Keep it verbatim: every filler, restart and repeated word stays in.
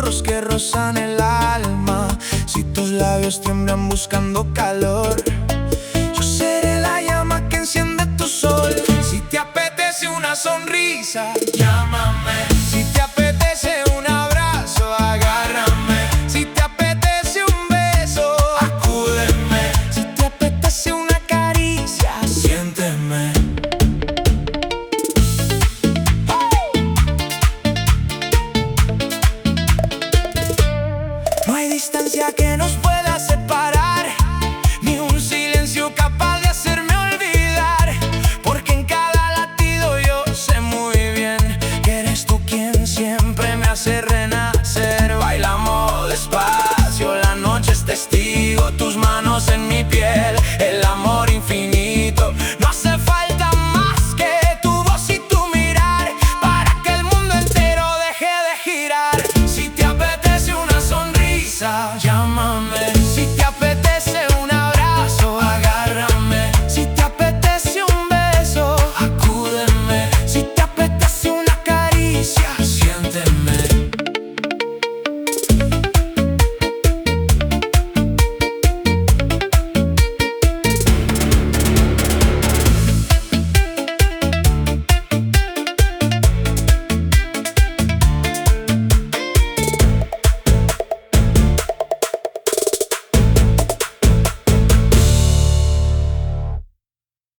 ojos que rozan el alma, si tus labios tiemblan buscando calor, yo seré la llama que enciende tu sol. Si te apetece una sonrisa, llámame.